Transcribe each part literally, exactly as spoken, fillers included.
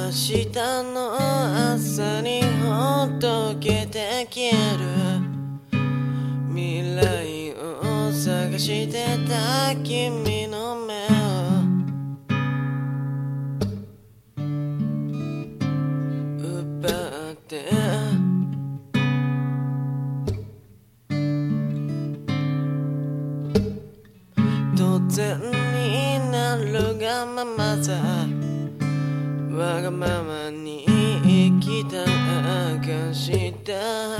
日の朝にほどけて消える未来を探してた君の目を奪って突然になるがままさわがままに生きた証だ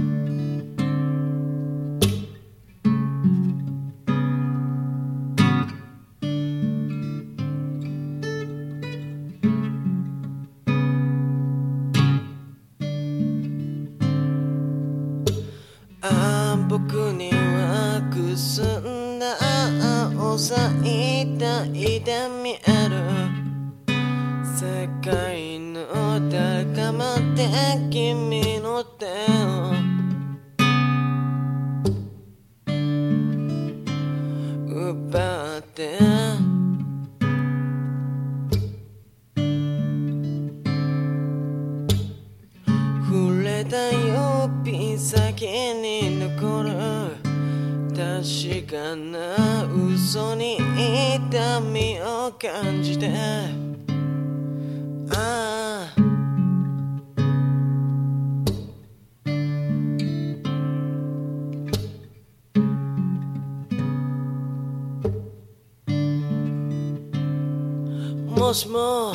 ああ僕にはくすんだ青さいたいで見える世界の高まって君の手を奪って触れた指先に残る確かな嘘に痛みを感じてああもしも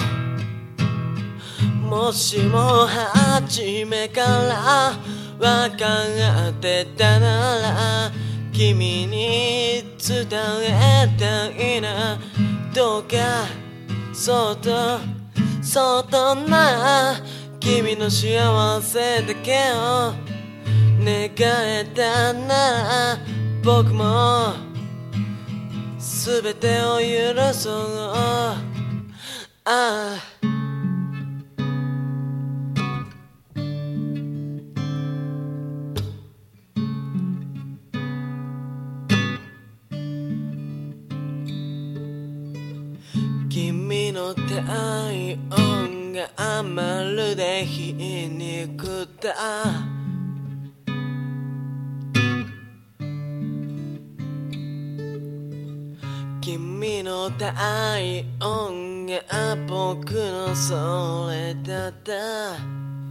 もしも初めから分かってたなら君に伝えたいなどうかそっとそっとな君の幸せだけを願えたなら僕も全てを許そうああ君の体温がまるで皮肉だ君の体温が僕のそれだった